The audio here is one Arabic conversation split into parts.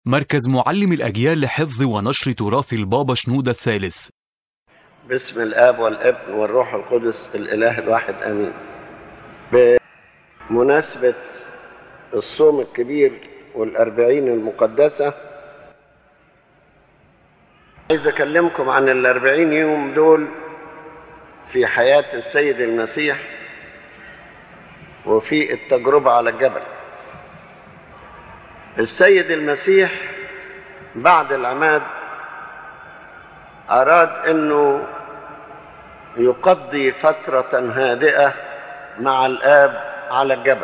مركز معلم الأجيال لحفظ ونشر تراث البابا شنودة الثالث. باسم الآب والابن والروح القدس الإله الواحد آمين. بمناسبة الصوم الكبير والأربعين المقدسة، عايز أكلمكم عن الأربعين يوم دول في حياة السيد المسيح وفي التجربة على الجبل. السيد المسيح بعد العماد أراد أنه يقضي فترة هادئة مع الآب على الجبل،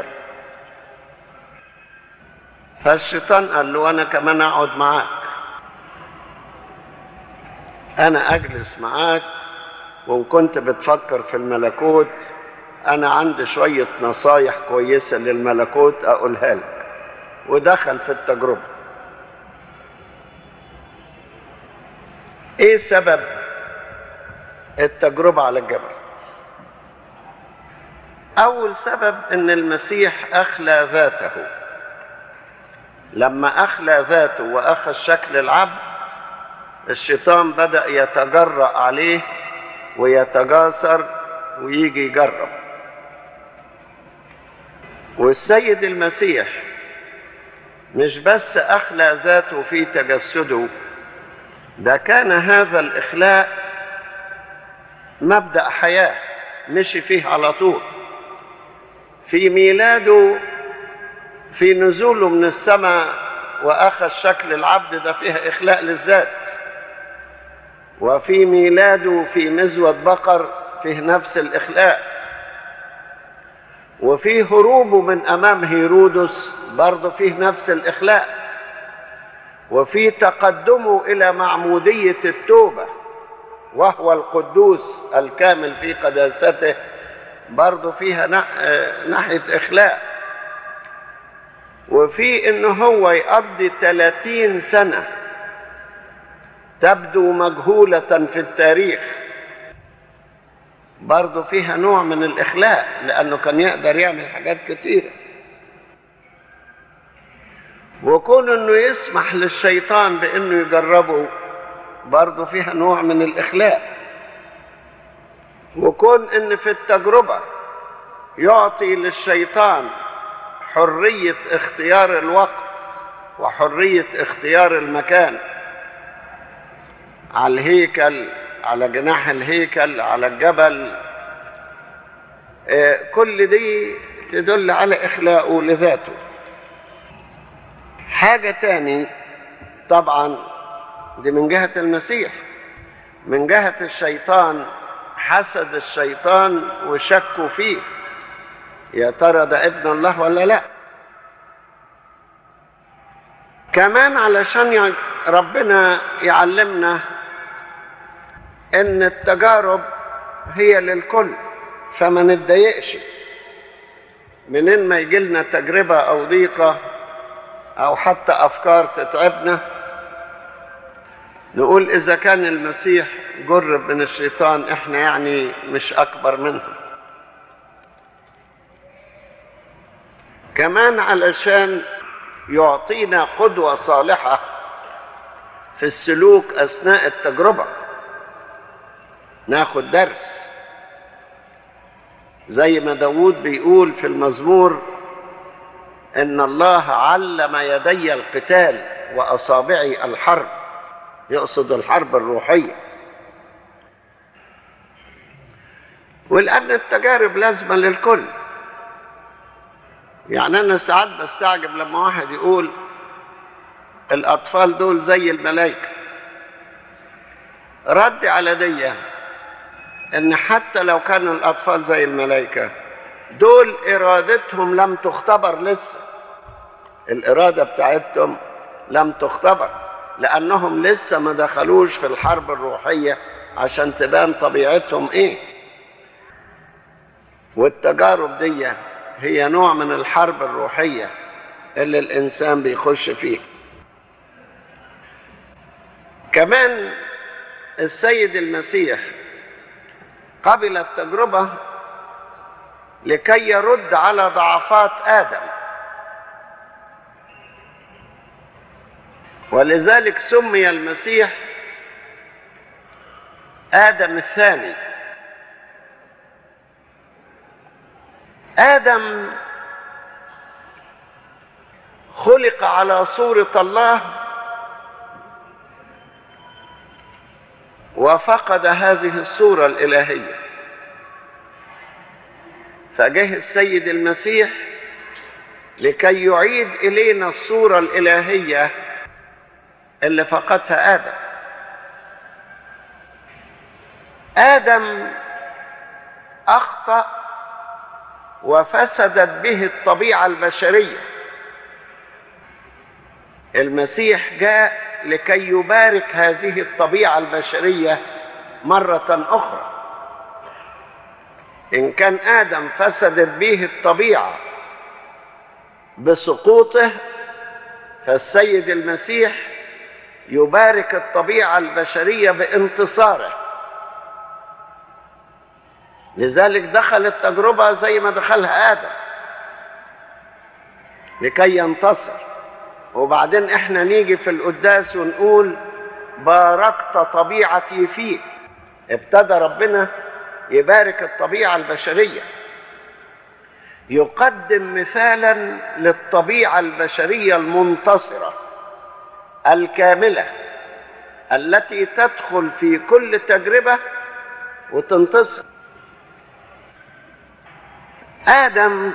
فالشيطان قال له أنا كمان أقعد معاك، أنا أجلس معاك، وإن كنت بتفكر في الملكوت أنا عندي شوية نصايح كويسة للملكوت أقولها لك. ودخل في التجربة. إيه سبب التجربة على الجبل؟ أول سبب إن المسيح أخلى ذاته. لما أخلى ذاته وأخذ شكل العبد، الشيطان بدأ يتجرأ عليه ويتجاسر ويجي يجرب. والسيد المسيح مش بس أخلى ذاته في تجسده، ده كان هذا الإخلاء مبدأ حياة مشي فيه على طول. في ميلاده، في نزوله من السماء وأخذ شكل العبد، ده فيها إخلاء للذات. وفي ميلاده في مزود بقر فيه نفس الإخلاء. وفي هروبه من أمام هيرودس برضه فيه نفس الإخلاء. وفي تقدمه إلى معمودية التوبة وهو القدوس الكامل في قداسته برضه فيها ناحية إخلاء. وفي إنه هو يقضي 30 سنة تبدو مجهولة في التاريخ، برضه فيها نوع من الإخلاء، لأنه كان يقدر يعمل حاجات كتيرة. وكون إنه يسمح للشيطان بإنه يجربه برضه فيها نوع من الإخلاء. وكون إن في التجربة يعطي للشيطان حرية اختيار الوقت وحرية اختيار المكان، على الهيكل، على جناح الهيكل، على الجبل، كل دي تدل على إخلاءه لذاته. حاجة تاني طبعا دي من جهة المسيح. من جهة الشيطان، حسد الشيطان وشكوا فيه، يا ترى ده ابن الله ولا لا. كمان علشان ربنا يعلمنا ان التجارب هي للكل، فما نتضايقش منين ما يجي لنا تجربة او ضيقة او حتى افكار تتعبنا، نقول اذا كان المسيح جرب من الشيطان احنا يعني مش اكبر منه. كمان علشان يعطينا قدوة صالحة في السلوك اثناء التجربة، ناخد درس زي ما داود بيقول في المزمور إن الله علم يدي القتال وأصابعي الحرب، يقصد الحرب الروحية. ولأن التجارب لازمة للكل. يعني أنا ساعات بستعجب لما واحد يقول الأطفال دول زي الملائكة. رد على دي ان حتى لو كانوا الاطفال زي الملائكة، دول ارادتهم لم تختبر لسه. الاراده بتاعتهم لم تختبر، لانهم لسه ما دخلوش في الحرب الروحيه عشان تبان طبيعتهم ايه. والتجارب دي هي نوع من الحرب الروحيه اللي الانسان بيخش فيه. كمان السيد المسيح قبل التجربة لكي يرد على ضعفات آدم. ولذلك سمي المسيح آدم الثاني. آدم خلق على صورة الله وفقد هذه الصورة الإلهية، فجه السيد المسيح لكي يعيد إلينا الصورة الإلهية اللي فقدها آدم. آدم أخطأ وفسدت به الطبيعة البشرية. المسيح جاء لكي يبارك هذه الطبيعة البشرية مرة أخرى. إن كان آدم فسدت به الطبيعة بسقوطه، فالسيد المسيح يبارك الطبيعة البشرية بانتصاره. لذلك دخل التجربة زي ما دخلها آدم لكي ينتصر. وبعدين احنا نيجي في القداس ونقول باركت طبيعتي فيك. ابتدى ربنا يبارك الطبيعة البشرية، يقدم مثالا للطبيعة البشرية المنتصرة الكاملة التي تدخل في كل تجربة وتنتصر. آدم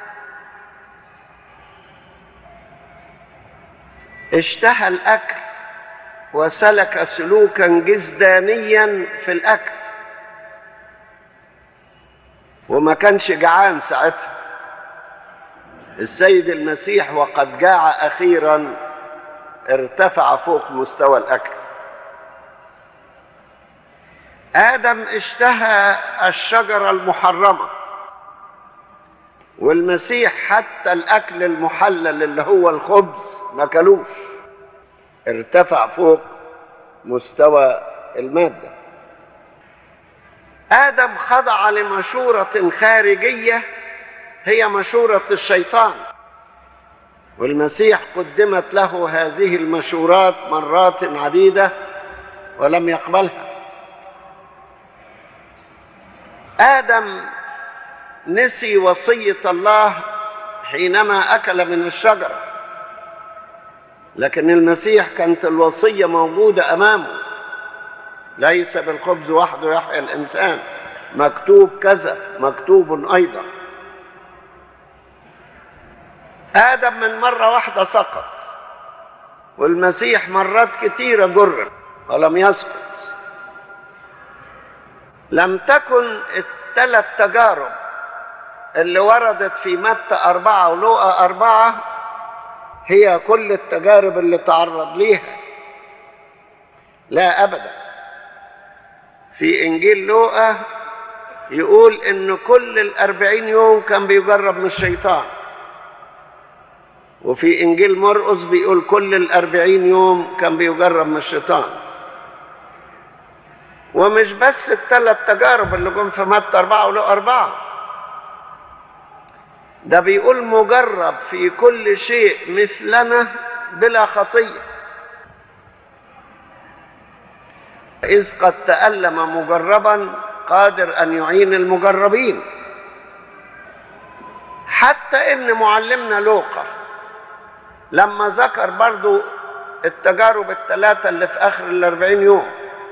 اشتهى الأكل وسلك سلوكا جسدانيا في الأكل، وما كانش جعان ساعتها. السيد المسيح وقد جاع أخيرا ارتفع فوق مستوى الأكل. آدم اشتهى الشجرة المحرمة، والمسيح حتى الأكل المحلل اللي هو الخبز ما كلوش، ارتفع فوق مستوى المادة. آدم خضع لمشورة خارجية هي مشورة الشيطان، والمسيح قدمت له هذه المشورات مرات عديدة ولم يقبلها. آدم نسي وصية الله حينما أكل من الشجرة، لكن المسيح كانت الوصية موجودة أمامه: ليس بالخبز وحده يحيى الإنسان، مكتوب كذا، مكتوب أيضا. آدم من مرة واحدة سقط، والمسيح مرات كتيرة جرب ولم يسقط. لم تكن الثلاث تجارب اللي وردت في متى 4 ولوقا 4 هي كل التجارب اللي تعرض ليها، لا أبدا. في إنجيل لوقا يقول إن كل 40 يوم كان بيجرب من الشيطان، وفي إنجيل مرقس بيقول كل 40 يوم كان بيجرب من الشيطان. ومش بس الثلاث تجارب اللي جم في متى 4 ولوقا 4، ده بيقول مجرب في كل شيء مثلنا بلا خطية، إذ قد تألم مجربا قادر أن يعين المجربين. حتى إن معلمنا لوقا لما ذكر برضو التجارب الثلاثة اللي في آخر 40 يوم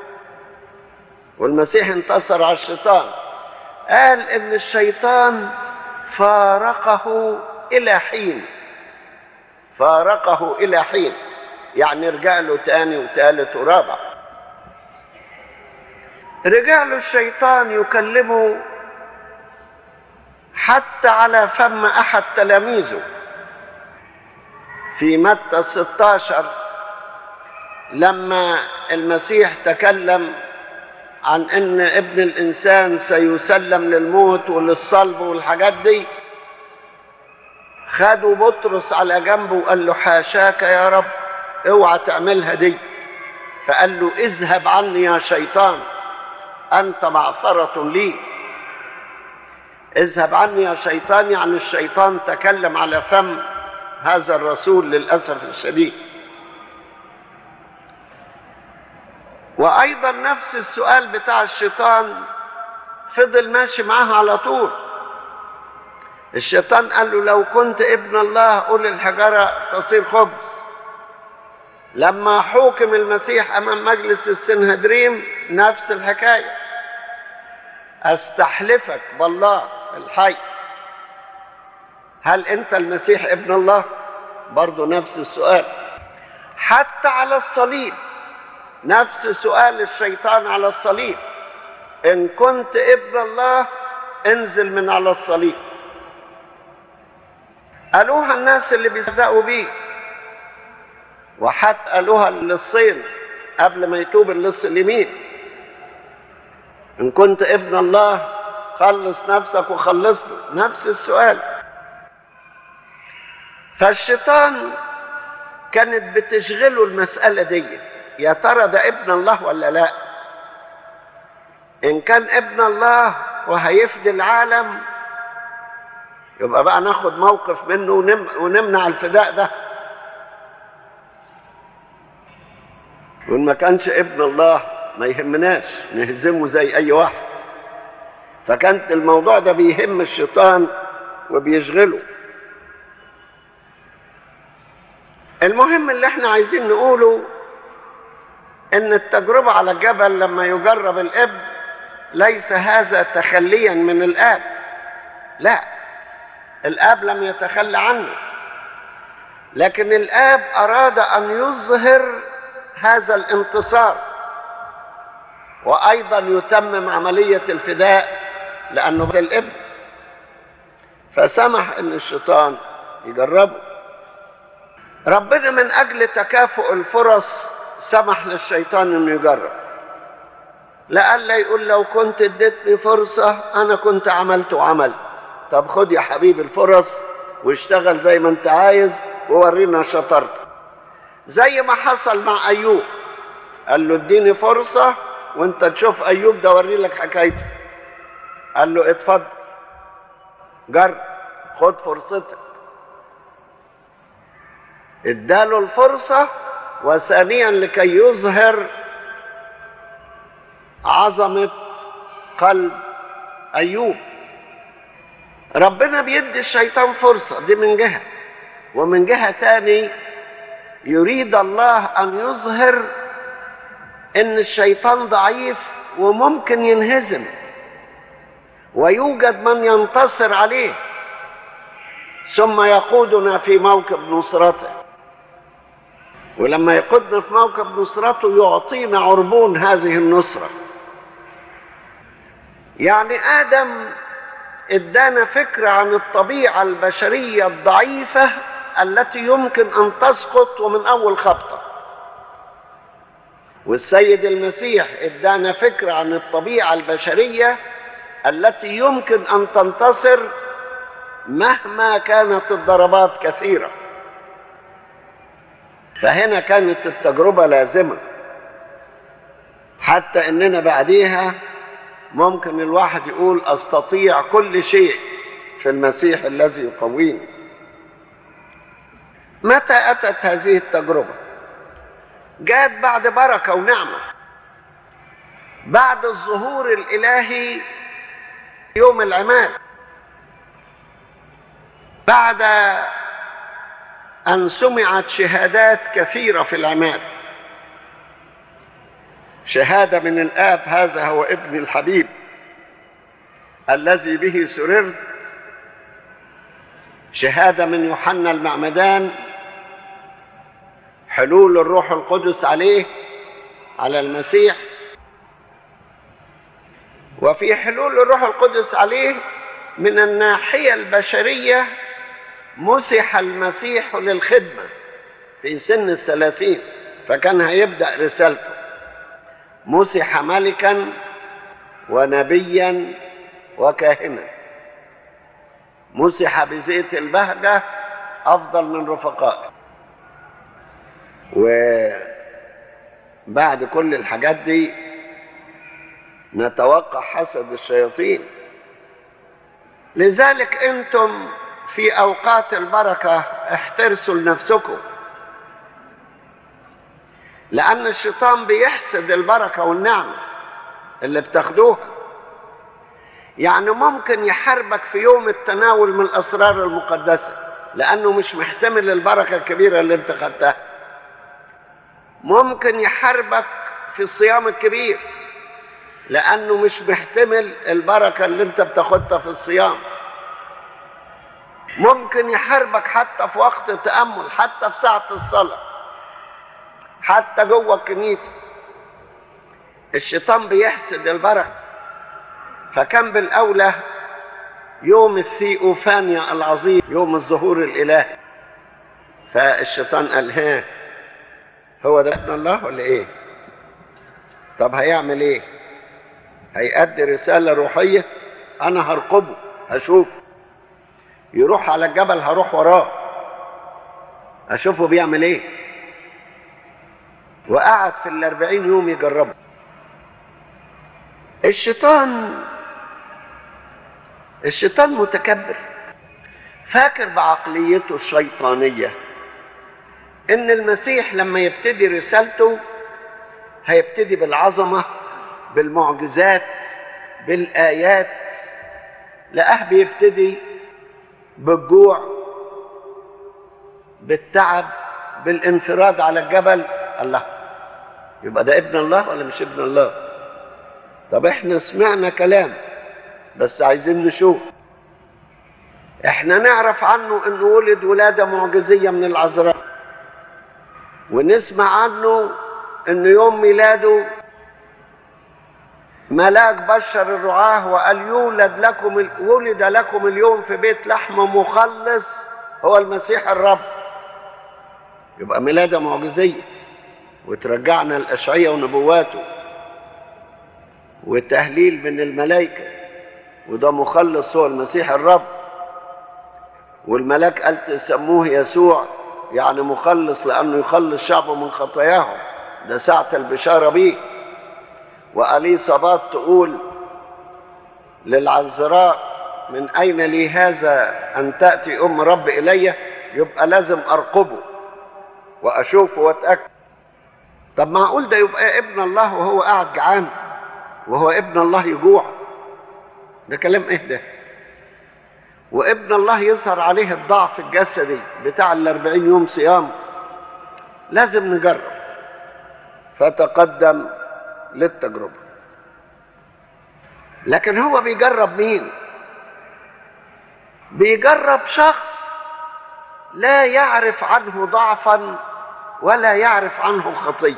والمسيح انتصر على الشيطان، قال إن الشيطان فارقه إلى حين. فارقه إلى حين يعني رجع له تاني وثالث ورابع. رجع له الشيطان يكلمه حتى على فم أحد تلاميذه في متى 16 لما المسيح تكلم عن ان ابن الانسان سيسلم للموت وللصلب والحاجات دي. خدوا بطرس على جنبه وقال له: حاشاك يا رب، اوعى تعملها دي. فقال له: اذهب عني يا شيطان، انت معصرة لي. اذهب عني يا شيطان يعني الشيطان تكلم على فم هذا الرسول للأسف الشديد. وأيضا نفس السؤال بتاع الشيطان فضل ماشي معاه على طول. الشيطان قال له لو كنت ابن الله قل الحجارة تصير خبز. لما حوكم المسيح أمام مجلس السنهدريم نفس الحكاية، أستحلفك بالله الحي هل أنت المسيح ابن الله؟ برضو نفس السؤال. حتى على الصليب نفس سؤال الشيطان على الصليب، إن كنت ابن الله انزل من على الصليب. قالوها الناس اللي بيستهزئوا بيه، وحتى قالوها للصين قبل ما يتوب اللص اليمين، إن كنت ابن الله خلص نفسك وخلصنا. نفس السؤال. فالشيطان كانت بتشغله المسألة دي، يا ترى ده ابن الله ولا لا؟ إن كان ابن الله وهيفدي العالم يبقى بقى ناخد موقف منه ونمنع الفداء ده، وإن ما كانش ابن الله ما يهمناش نهزمه زي أي واحد. فكانت الموضوع ده بيهم الشيطان وبيشغله. المهم اللي احنا عايزين نقوله ان التجربة على الجبل لما يجرب الابن ليس هذا تخليا من الاب، لا، الاب لم يتخلى عنه، لكن الاب اراد ان يظهر هذا الانتصار وايضا يتمم عملية الفداء لانه الابن، فسمح ان الشيطان يجربه. ربنا من اجل تكافؤ الفرص سمح للشيطان انه يجرب، لألا يقول لو كنت اديتني فرصة انا كنت عملت وعملت. طب خد يا حبيبي الفرص واشتغل زي ما انت عايز وورينا شطارتك، زي ما حصل مع ايوب. قال له اديني فرصة وانت تشوف ايوب ده وري لك حكايته. قال له اتفضل جرب، خد فرصتك. اداله الفرصة، وثانيا لكي يظهر عظمة قلب أيوب. ربنا بيدي الشيطان فرصة دي من جهة، ومن جهة تاني يريد الله أن يظهر إن الشيطان ضعيف وممكن ينهزم، ويوجد من ينتصر عليه ثم يقودنا في موكب نصرته. ولما يقودنا في موكب نصرته يعطينا عربون هذه النصرة. يعني آدم ادانا فكرة عن الطبيعة البشرية الضعيفة التي يمكن أن تسقط ومن أول خبطة، والسيد المسيح ادانا فكرة عن الطبيعة البشرية التي يمكن أن تنتصر مهما كانت الضربات كثيرة. فهنا كانت التجربة لازمة، حتى اننا بعديها ممكن الواحد يقول استطيع كل شيء في المسيح الذي يقويني. متى اتت هذه التجربة؟ جاءت بعد بركة ونعمة، بعد الظهور الالهي يوم العماد، بعد أن سمعت شهادات كثيرة في العماد. شهادة من الآب هذا هو ابن الحبيب الذي به سررت، شهادة من يوحنا المعمدان حلول الروح القدس عليه على المسيح. وفي حلول الروح القدس عليه من الناحية البشرية مسح المسيح للخدمة في سن 30، فكان هيبدأ رسالته. مسح ملكا ونبيا وكاهنا، مسح بزيت البهجة أفضل من رفقائه. وبعد كل الحاجات دي نتوقع حسد الشياطين. لذلك أنتم في أوقات البركة احترسوا لنفسكم، لأن الشيطان بيحسد البركة والنعمة اللي بتاخدوها. يعني ممكن يحاربك في يوم التناول من الأسرار المقدسة لأنه مش محتمل البركة الكبيرة اللي انت خدتها. ممكن يحاربك في الصيام الكبير لأنه مش محتمل البركة اللي انت بتاخدها في الصيام. ممكن يحاربك حتى في وقت التأمل، حتى في ساعة الصلاة، حتى جوه الكنيسة. الشيطان بيحسد البركة. فكان بالأولى يوم الثيوفانيا العظيم، يوم الظهور الإلهي. فالشيطان قال هو ده ابن الله ولا ايه؟ طب هيعمل ايه؟ هيأدي رسالة روحية، انا هرقبه، هشوف يروح على الجبل، هروح وراه اشوفه بيعمل ايه. وقعد في 40 يوم يجربه. الشيطان متكبر، فاكر بعقليته الشيطانية ان المسيح لما يبتدي رسالته هيبتدي بالعظمة، بالمعجزات، بالآيات. لقاه بيبتدي بالجوع، بالتعب، بالانفراد على الجبل. الله، يبقى ده ابن الله ولا مش ابن الله؟ طب احنا سمعنا كلام بس عايزين نشوف. احنا نعرف عنه انه ولد ولادة معجزية من العذراء، ونسمع عنه انه يوم ميلاده ملاك بشر الرعاة وقال ولد لكم اليوم في بيت لحم مخلص هو المسيح الرب. يبقى ميلادة معجزية، وترجعنا الأشعية ونبواته وتهليل من الملائكة، وده مخلص هو المسيح الرب. والملاك قال تسموه يسوع، يعني مخلص، لأنه يخلص شعبه من خطاياهم. ده ساعة البشارة بيه. وأليصابات تقول للعذراء من أين لي هذا أن تأتي أم رب إلي؟ يبقى لازم أرقبه وأشوفه وأتأكد. طب معقول ده يبقى ابن الله وهو قاعد جعان، وهو ابن الله يجوع؟ ده كلام ايه ده؟ وابن الله يظهر عليه الضعف الجسدي بتاع 40 يوم صيام. لازم نجرب. فتقدم للتجربة. لكن هو بيجرب مين؟ بيجرب شخص لا يعرف عنه ضعفا ولا يعرف عنه خطية.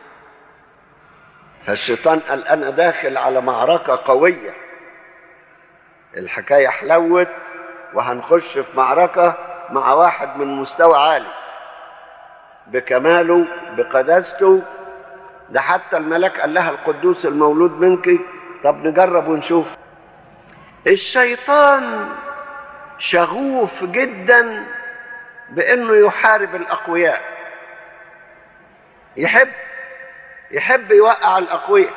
فالشيطان قال أنا داخل على معركة قوية، الحكاية حلوت وهنخش في معركة مع واحد من مستوى عالي بكماله بقداسته. ده حتى الملاك قال لها القدوس المولود منك. طب نجرب ونشوف. الشيطان شغوف جدا بأنه يحارب الأقوياء، يحب يوقع الأقوياء.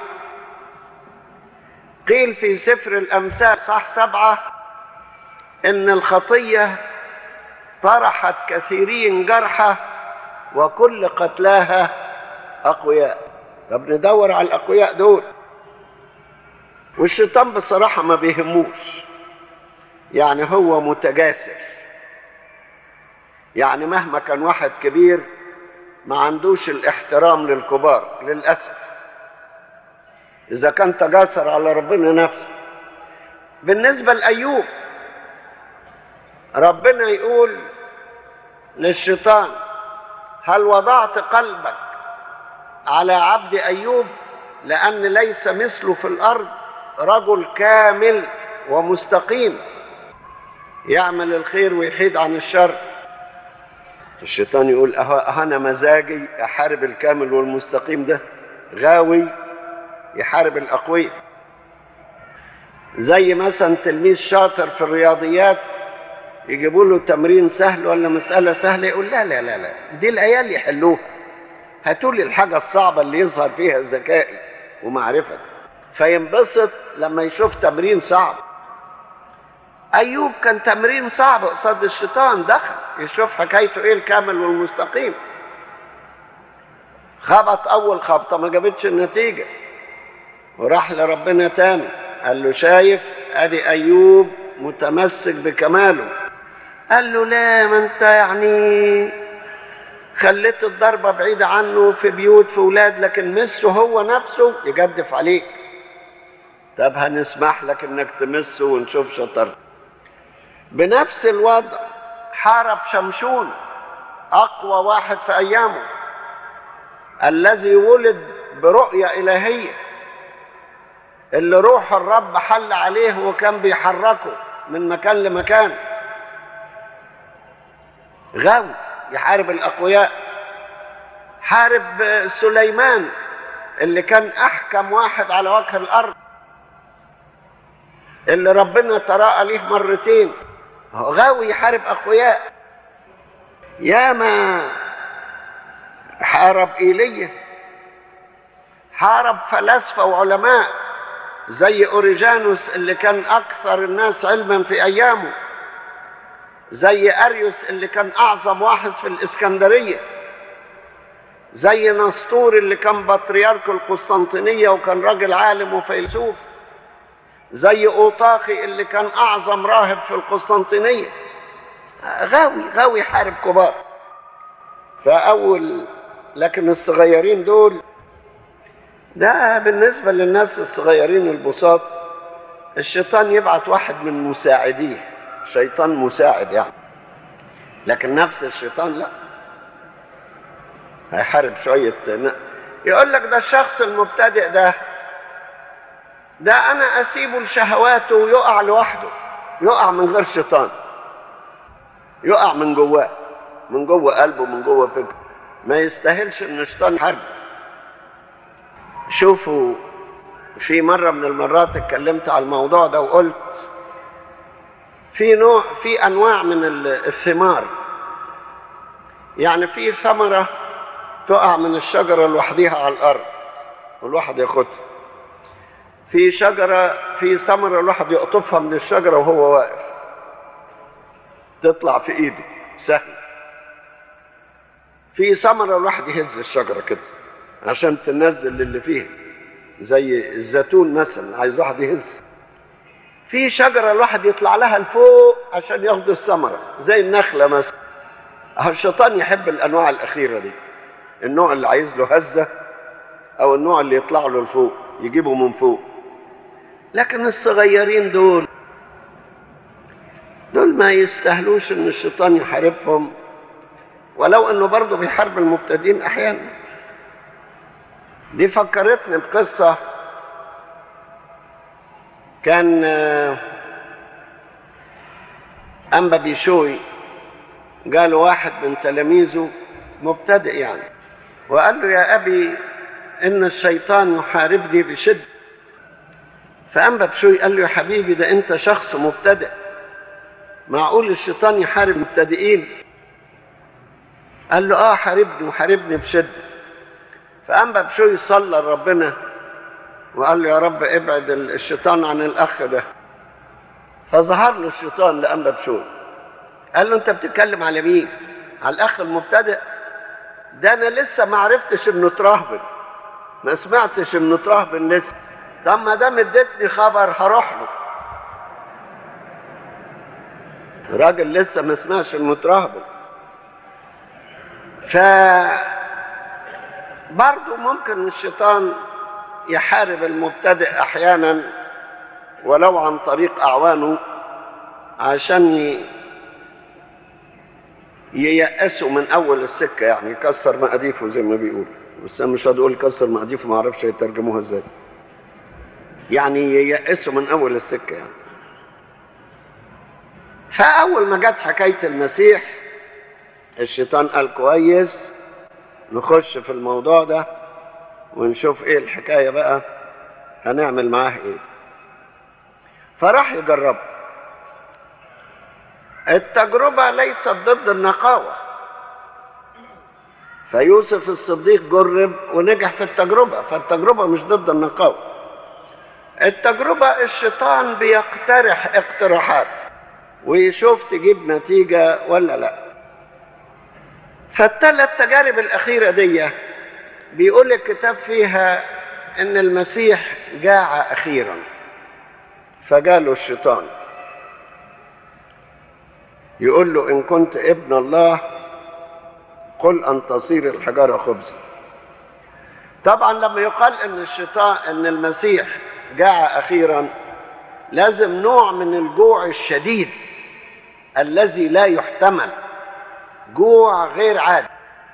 قيل في سفر الأمثال صح 7 إن الخطية طرحت كثيرين جرحى وكل قتلاها أقوياء. طب ندور على الأقوياء دول. والشيطان بصراحة ما بيهموش، يعني هو متجاسف. يعني مهما كان واحد كبير ما عندوش الاحترام للكبار للأسف، إذا كان تجاسر على ربنا نفسه. بالنسبة لأيوب ربنا يقول للشيطان هل وضعت قلبك على عبد أيوب لأن ليس مثله في الأرض رجل كامل ومستقيم يعمل الخير ويحيد عن الشر. الشيطان يقول أنا مزاجي أحارب الكامل والمستقيم، ده غاوي يحارب الأقوياء. زي مثلا تلميذ شاطر في الرياضيات يجيبوا له تمرين سهل ولا مسألة سهلة يقول لا لا لا لا دي العيال يحلوها، هاتوا لي الحاجة الصعبة اللي يظهر فيها ذكائي ومعرفتي. فينبسط لما يشوف تمرين صعب. أيوب كان تمرين صعب قصاد الشيطان، دخل يشوف حكايته إيه الكامل والمستقيم. خبط اول خبطة ما جابتش النتيجة، وراح لربنا تاني قال له شايف ادي ايوب متمسك بكماله. قال له لا، ما انت يعني خليت الضربة بعيدة عنه في بيوت في ولاد، لكن مسه هو نفسه يجدف عليك. طب هنسمح لك انك تمسه ونشوف شطارتك. بنفس الوضع حارب شمشون اقوى واحد في ايامه، الذي ولد برؤية الهية، اللي روح الرب حل عليه وكان بيحركه من مكان لمكان. غاوي يحارب الأقوياء. حارب سليمان اللي كان أحكم واحد على وجه الأرض، اللي ربنا تراءى ليه مرتين. غاوي يحارب أقوياء. ياما حارب إيليا، حارب فلاسفة وعلماء زي أوريجانوس اللي كان أكثر الناس علما في أيامه، زي أريوس اللي كان أعظم واحد في الإسكندرية، زي نسطور اللي كان بطريرك القسطنطينية وكان راجل عالم وفيلسوف، زي أوطاخي اللي كان أعظم راهب في القسطنطينية. غاوي حارب كبار. لكن الصغيرين دول، ده بالنسبة للناس الصغيرين البساط الشيطان يبعت واحد من مساعديه، شيطان مساعد يعني، لكن نفس الشيطان لا، هيحارب شوية. يقول لك ده الشخص المبتدئ ده أنا أسيبه لشهواته ويقع لوحده، يقع من غير شيطان، يقع من جواه، من جوه قلبه، من جوه فكره، ما يستاهلش إن الشيطان يحارب. شوفوا، في مرة من المرات اتكلمت على الموضوع ده وقلت في أنواع من الثمار. يعني في ثمرة تقع من الشجرة لوحدها على الأرض والواحد ياخدها. في ثمرة الواحد يقطفها من الشجرة وهو واقف، تطلع في إيده سهل. في ثمرة الواحد يهز الشجرة كده عشان تنزل اللي فيها، زي الزيتون مثلا عايز واحد يهز. في شجرة الواحد يطلع لها لفوق عشان ياخد الثمرة، زي النخلة مثلا. الشيطان يحب الأنواع الأخيرة دي، النوع اللي عايز له هزة أو النوع اللي يطلع له لفوق يجيبه من فوق. لكن الصغيرين دول ما يستاهلوش إن الشيطان يحاربهم، ولو إنه برضه بيحارب المبتدئين أحيانا. دي فكرتني بقصة كان أنبا بيشوي قال واحد من تلاميذه مبتدئ يعني، وقال له يا أبي إن الشيطان يحاربني بشدة. فأنبا بيشوي قال له يا حبيبي ده أنت شخص مبتدئ، معقول الشيطان يحارب مبتدئين؟ قال له حاربني وحاربني بشدة. فأنبا بيشوي صلى لربنا وقال له يا رب ابعد الشيطان عن الأخ ده. فظهر له الشيطان لأنبا بيشوي، قال له أنت بتتكلم على مين؟ على الأخ المبتدئ؟ ده أنا لسه ما عرفتش إنه تراهبن، ما سمعتش إنه تراهبن لسه. طب ما دام اديتني خبر هروح له. الراجل لسه ما سمعش إنه تراهبن. برضو ممكن الشيطان يحارب المبتدئ أحيانا ولو عن طريق أعوانه عشان ييأسوا من أول السكة، يعني يكسر مقاديفه زي ما بيقول. بس أنا مش هقول كسر مقاديفه، ما أعرفش يترجموها إزاي. يعني ييأسوا من أول السكة يعني. فأول ما جت حكاية المسيح الشيطان قال كويس نخش في الموضوع ده ونشوف ايه الحكاية بقى، هنعمل معاه ايه. فراح يجرب. التجربة ليست ضد النقاوة، فيوسف الصديق جرب ونجح في التجربة، فالتجربة مش ضد النقاوة. التجربة الشيطان بيقترح اقتراحات ويشوف تجيب نتيجة ولا لا. فالثلاث تجارب الأخيرة دي بيقول الكتاب فيها ان المسيح جاع اخيرا، فجاله الشيطان يقول له ان كنت ابن الله قل ان تصير الحجارة خبزا. طبعا لما يقال ان المسيح جاع اخيرا، لازم نوع من الجوع الشديد الذي لا يحتمل، جوع غير عادي.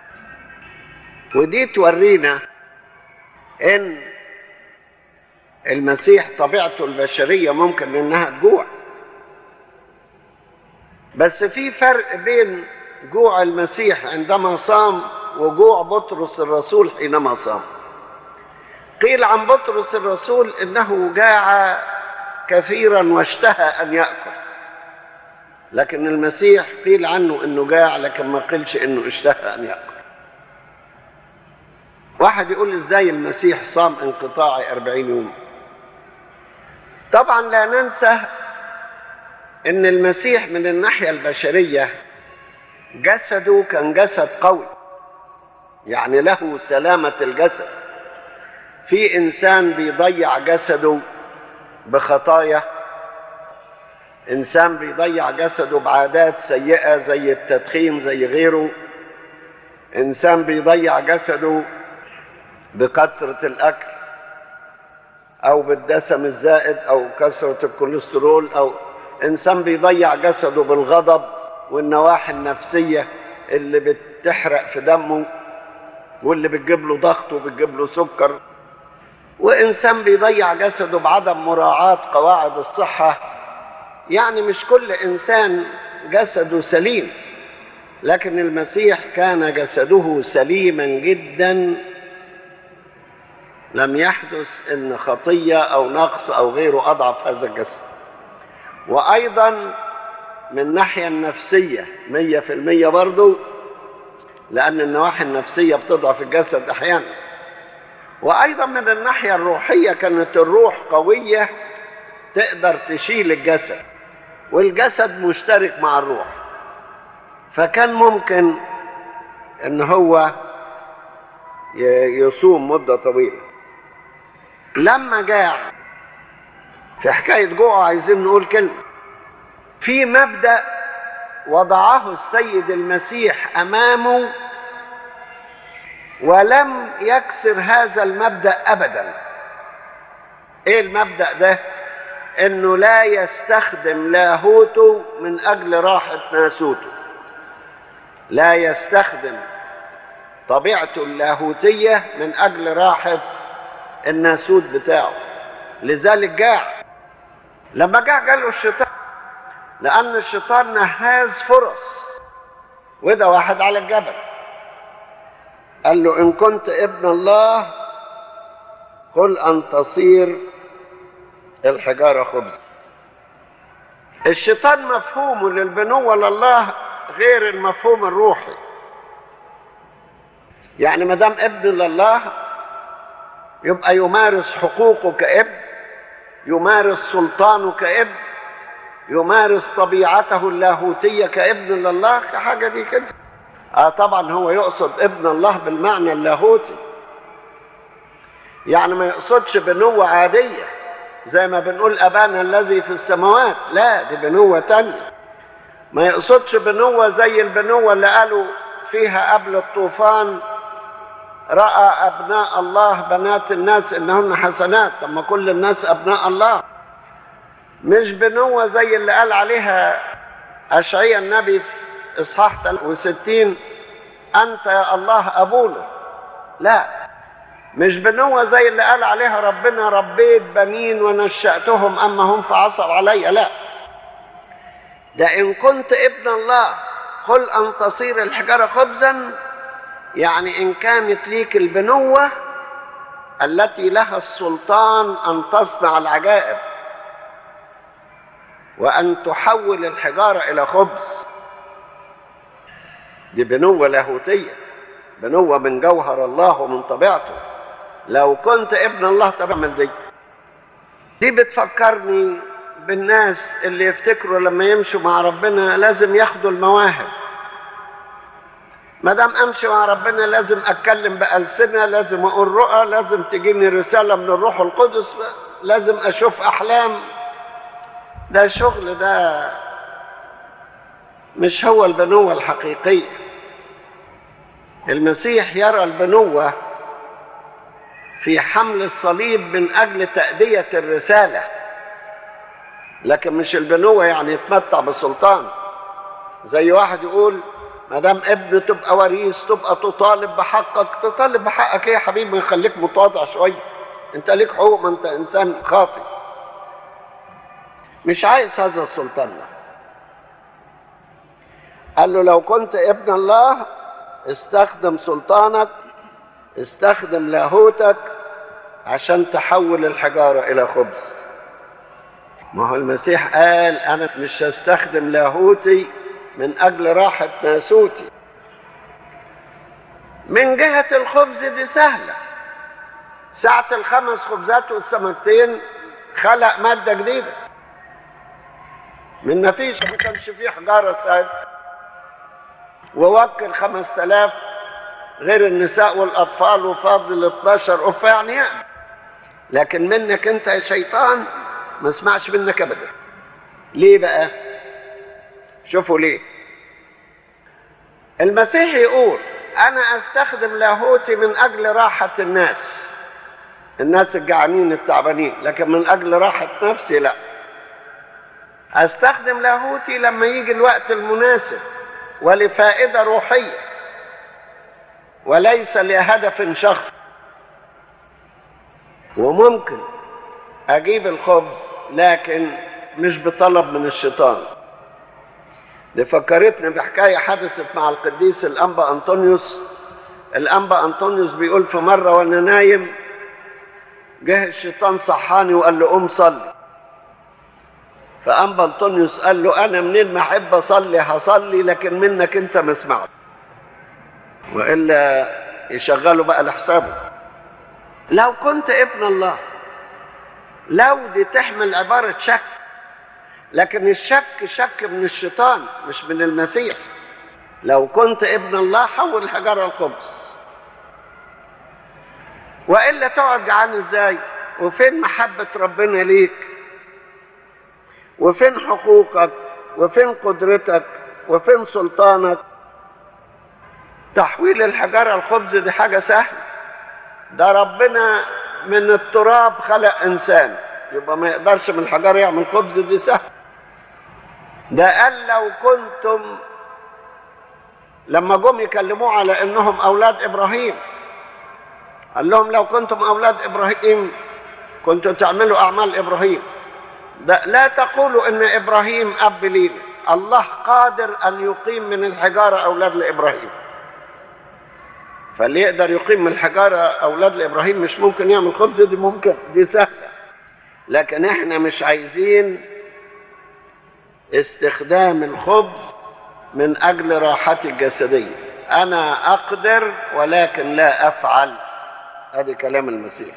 ودي تورينا ان المسيح طبيعته البشرية ممكن انها تجوع، بس في فرق بين جوع المسيح عندما صام وجوع بطرس الرسول حينما صام. قيل عن بطرس الرسول انه جاع كثيرا واشتهى ان يأكل، لكن المسيح قيل عنه انه جاع لكن ما قيلش انه اشتهى ان يأكل. واحد يقول ازاي المسيح صام انقطاعي 40 يوم؟ طبعا لا ننسى ان المسيح من الناحية البشرية جسده كان جسد قوي، يعني له سلامة الجسد. في انسان بيضيع جسده بخطايا، انسان بيضيع جسده بعادات سيئة زي التدخين زي غيره، انسان بيضيع جسده بكثرة الاكل او بالدسم الزائد او كثرة الكوليسترول، او انسان بيضيع جسده بالغضب والنواحي النفسية اللي بتحرق في دمه واللي بتجيب له ضغط وبتجيب له سكر، وانسان بيضيع جسده بعدم مراعاة قواعد الصحة. يعني مش كل انسان جسده سليم، لكن المسيح كان جسده سليما جدا، لم يحدث ان خطية او نقص او غيره اضعف هذا الجسد. وايضا من الناحية النفسية 100% برضو، لان النواحي النفسية بتضعف الجسد احيانا. وايضا من الناحية الروحية كانت الروح قوية تقدر تشيل الجسد، والجسد مشترك مع الروح، فكان ممكن ان هو يصوم مدة طويلة. لما جاع في حكاية جوعه عايزين نقول كلمة. في مبدأ وضعه السيد المسيح أمامه ولم يكسر هذا المبدأ أبدا. إيه المبدأ ده؟ إنه لا يستخدم لاهوته من أجل راحة ناسوته، لا يستخدم طبيعته اللاهوتية من أجل راحة الناسوت بتاعه. لذلك جاع. لما جاع جاله الشيطان، لأن الشيطان نهاز فرص. وده واحد على الجبل قال له إن كنت ابن الله قل أن تصير الحجارة خبز. الشيطان مفهومه للبنوة لله غير المفهوم الروحي. يعني ما دام ابن لله يبقى يمارس حقوقه كابن، يمارس سلطانه كابن، يمارس طبيعته اللاهوتية كابن لله، كحاجة دي كده. طبعا هو يقصد ابن الله بالمعنى اللاهوتي، يعني ما يقصدش بنوة عادية زي ما بنقول أبانا الذي في السماوات، لا دي بنوة تانية. ما يقصدش بنوة زي البنوة اللي قالوا فيها قبل الطوفان رأى أبناء الله بنات الناس إنهن حسنات. طب ما كل الناس أبناء الله. مش بنوة زي اللي قال عليها أشعياء النبي في إصحاح 63 أنت يا الله أبونا، لا. مش بنوة زي اللي قال عليها ربنا ربيت بنين ونشأتهم أما هم فعصوا علي، لا. ده إن كنت ابن الله قل أن تصير الحجارة خبزا، يعني إن كانت ليك البنوة التي لها السلطان أن تصنع العجائب وأن تحول الحجارة إلى خبز. دي بنوة لاهوتية، بنوة من جوهر الله ومن طبيعته. لو كنت ابن الله تعمل دي بتفكرني بالناس اللي يفتكروا لما يمشوا مع ربنا لازم ياخدوا المواهب. ما دام امشي مع ربنا لازم اتكلم بألسنة، لازم اقول رؤى، لازم تجيني رسالة من الروح القدس، لازم اشوف احلام. ده شغل، ده مش هو البنوة الحقيقية. المسيح يرى البنوة في حمل الصليب من اجل تأدية الرسالة، لكن مش البنوة يعني يتمتع بسلطان. زي واحد يقول ما دام ابن تبقى وريث، تبقى تطالب بحقك. تطالب بحقك ايه يا حبيبي؟ خليك متواضع شويه، انت ليك حقوق، ما انت انسان خاطئ. مش عايز هذا السلطان ده. قال له لو كنت ابن الله استخدم سلطانك، استخدم لاهوتك عشان تحول الحجارة إلى خبز. ما هو المسيح قال أنا مش هستخدم لاهوتي من أجل راحة ناسوتي. من جهة الخبز دي سهلة، ساعة ال5 خبزات والسمكتين خلق مادة جديدة من مفيش، ما كانش فيه حجارة ساعتها، ووكل 5000 غير النساء والأطفال وفاضل 12 أف يعني. لكن منك أنت يا شيطان ما اسمعش منك أبدا. ليه بقى؟ شوفوا ليه. المسيح يقول أنا أستخدم لاهوتي من أجل راحة الناس الجعانين التعبانين، لكن من أجل راحة نفسي لا. أستخدم لاهوتي لما يجي الوقت المناسب ولفائدة روحية وليس لهدف شخصي. وممكن أجيب الخبز لكن مش بطلب من الشيطان. دي فكرتني بحكاية حدثت مع القديس الأنبا أنطونيوس. الأنبا أنطونيوس بيقول في مرة وأنا نايم جه الشيطان صحاني وقال له قوم صلي. فأنبا أنطونيوس قال له أنا منين ما أحب أصلي هصلي، لكن منك أنت ما اسمعت، وإلا يشغلوا بقى لحسابه. لو كنت ابن الله، لو دي تحمل عبارة شك، لكن الشك شك من الشيطان مش من المسيح. لو كنت ابن الله حول الحجارة الخبز، وإلا تقعد جعان ازاي؟ وفين محبة ربنا ليك؟ وفين حقوقك؟ وفين قدرتك؟ وفين سلطانك؟ تحويل الحجارة الخبز دي حاجة سهلة. ده ربنا من التراب خلق إنسان، يبقى ما يقدرش من الحجار يعمل خبز؟ دي سهل. ده قال لو كنتم، لما جم يكلموه على انهم اولاد ابراهيم قال لهم لو كنتم اولاد ابراهيم كنتم تعملوا اعمال ابراهيم. ده لا تقولوا ان ابراهيم اب لينا، الله قادر ان يقيم من الحجارة اولاد لابراهيم. فاللي يقدر يقيم من الحجارة اولاد لابراهيم مش ممكن يعمل خبز؟ دي ممكن، دي سهلة. لكن احنا مش عايزين استخدام الخبز من أجل راحتي الجسدية. أنا أقدر ولكن لا أفعل. هذا كلام المسيح.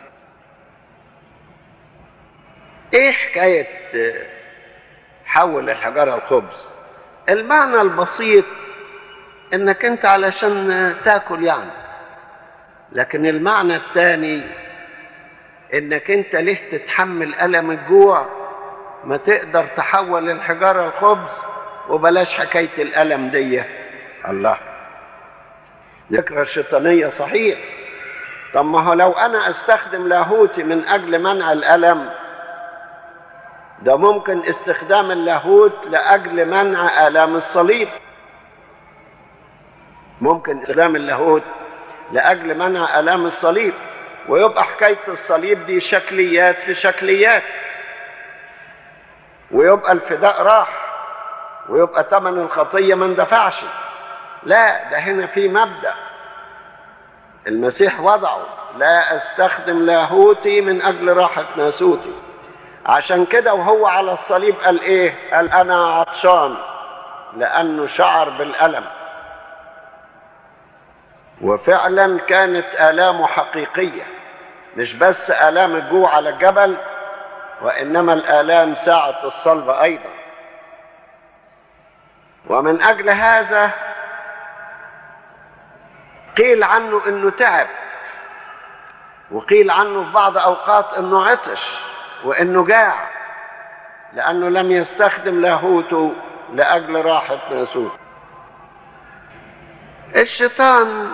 إيه حكاية حول الحجارة الخبز؟ المعنى البسيط إنك أنت علشان تاكل يعني، لكن المعنى الثاني إنك أنت ليه تتحمل ألم الجوع ما تقدر تحول الحجارة الخبز، وبلاش حكاية الألم دي. الله، ذكرى الشيطانية صحيح. طب ما هو لو أنا أستخدم لاهوتي من أجل منع الألم، ده ممكن استخدام اللاهوت لأجل منع آلام الصليب. ممكن استخدام اللاهوت لأجل منع آلام الصليب، ويبقى حكاية الصليب دي شكليات في شكليات، ويبقى الفداء راح، ويبقى ثمن الخطية ما اندفعش. لا، ده هنا في مبدأ المسيح وضعه: لا أستخدم لاهوتي من أجل راحة ناسوتي. عشان كده وهو على الصليب قال إيه؟ قال أنا عطشان، لأنه شعر بالألم. وفعلا كانت آلامه حقيقية، مش بس آلام الجوع على الجبل، وإنما الآلام ساعة الصلب أيضا. ومن أجل هذا قيل عنه انه تعب، وقيل عنه في بعض اوقات انه عطش وانه جاع، لانه لم يستخدم لاهوته لاجل راحة ناسوت. الشيطان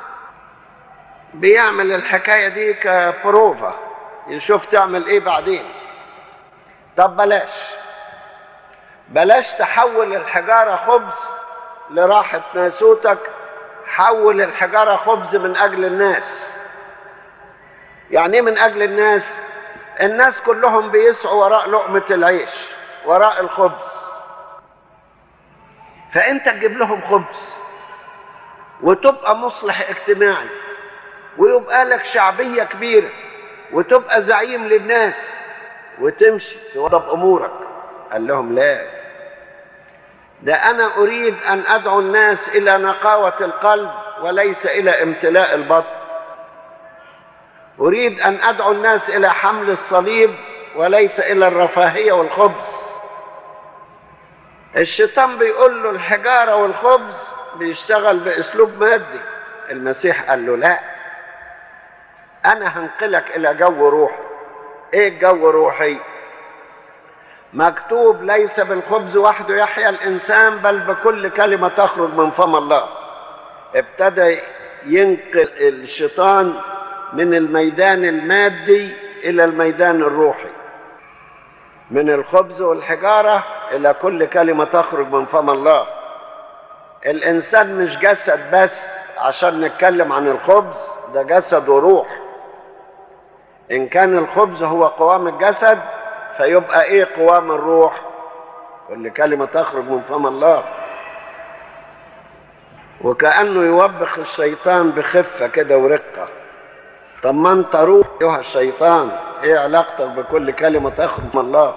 بيعمل الحكاية دي كبروفة، يشوف تعمل ايه بعدين. طب بلاش تحول الحجارة خبز لراحة ناسوتك، حول الحجارة خبز من اجل الناس. يعني ايه من اجل الناس؟ الناس كلهم بيسعوا وراء لقمة العيش، وراء الخبز، فانت تجيب لهم خبز وتبقى مصلح اجتماعي ويبقى لك شعبية كبيرة وتبقى زعيم للناس وتمشي توضب امورك. قال لهم لا، ده انا اريد ان ادعو الناس الى نقاوة القلب وليس الى امتلاء البطن. اريد ان ادعو الناس الى حمل الصليب وليس الى الرفاهية والخبز. الشيطان بيقول له الحجارة والخبز، بيشتغل باسلوب مادي. المسيح قال له لا، انا هنقلك الى جو روحي. ايه الجو الروحي؟ مكتوب ليس بالخبز وحده يحيا الانسان بل بكل كلمة تخرج من فم الله. ابتدى ينقل الشيطان من الميدان المادي الى الميدان الروحي، من الخبز والحجارة الى كل كلمة تخرج من فم الله. الانسان مش جسد بس عشان نتكلم عن الخبز، ده جسد وروح. ان كان الخبز هو قوام الجسد فيبقى ايه قوام الروح؟ كل كلمة تخرج من فم الله. وكأنه يوبخ الشيطان بخفة كده ورقة. طب ما انت روح ايها الشيطان، ايه علاقتك بكل كلمة تخرج من الله؟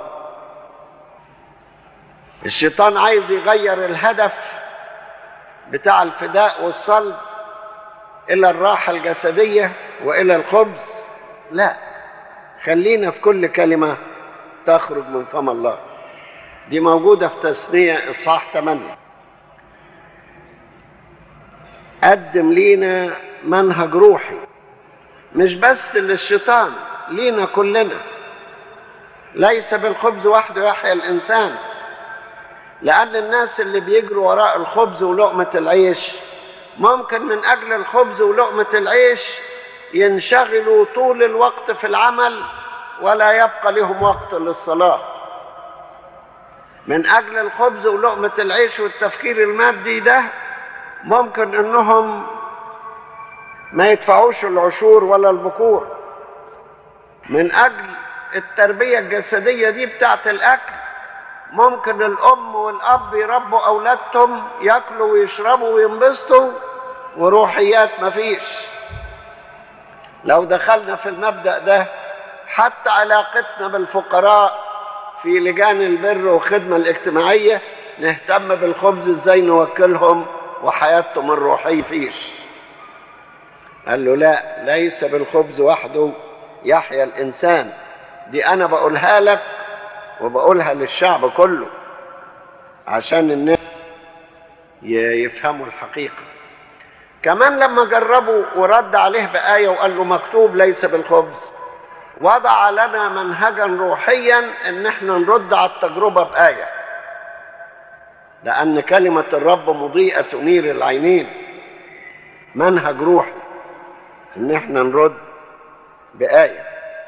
الشيطان عايز يغير الهدف بتاع الفداء والصلب الى الراحة الجسدية والى الخبز. لا، خلينا في كل كلمة تخرج من فم الله. دي موجودة في تثنية اصحاح 8. قدم لينا منهج روحي مش بس للشيطان، لينا كلنا. ليس بالخبز وحده يحيا الانسان، لان الناس اللي بيجروا وراء الخبز ولقمة العيش ممكن من اجل الخبز ولقمة العيش ينشغلوا طول الوقت في العمل ولا يبقى لهم وقت للصلاة. من اجل الخبز ولقمة العيش والتفكير المادي ده ممكن انهم ما يدفعوش العشور ولا البكور. من اجل التربية الجسدية دي بتاعت الاكل ممكن الام والاب يربوا اولادهم ياكلوا ويشربوا وينبسطوا وروحيات مفيش. لو دخلنا في المبدأ ده حتى علاقتنا بالفقراء في لجان البر والخدمة الاجتماعية نهتم بالخبز ازاي نوكلهم وحياتهم الروحية فيش. قال له لا، ليس بالخبز وحده يحيا الانسان. دي انا بقولها لك وبقولها للشعب كله عشان الناس يفهموا الحقيقة. كمان لما جربوا ورد عليه بآية وقال له مكتوب ليس بالخبز، وضع لنا منهجا روحيا ان احنا نرد على التجربة بآية، لأن كلمة الرب مضيئة تنير العينين. منهج روحي ان احنا نرد بآية.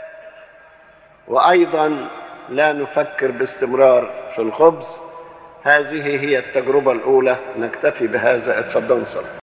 وأيضا لا نفكر باستمرار في الخبز. هذه هي التجربة الأولى. نكتفي بهذا. اتفضلوا صلوا.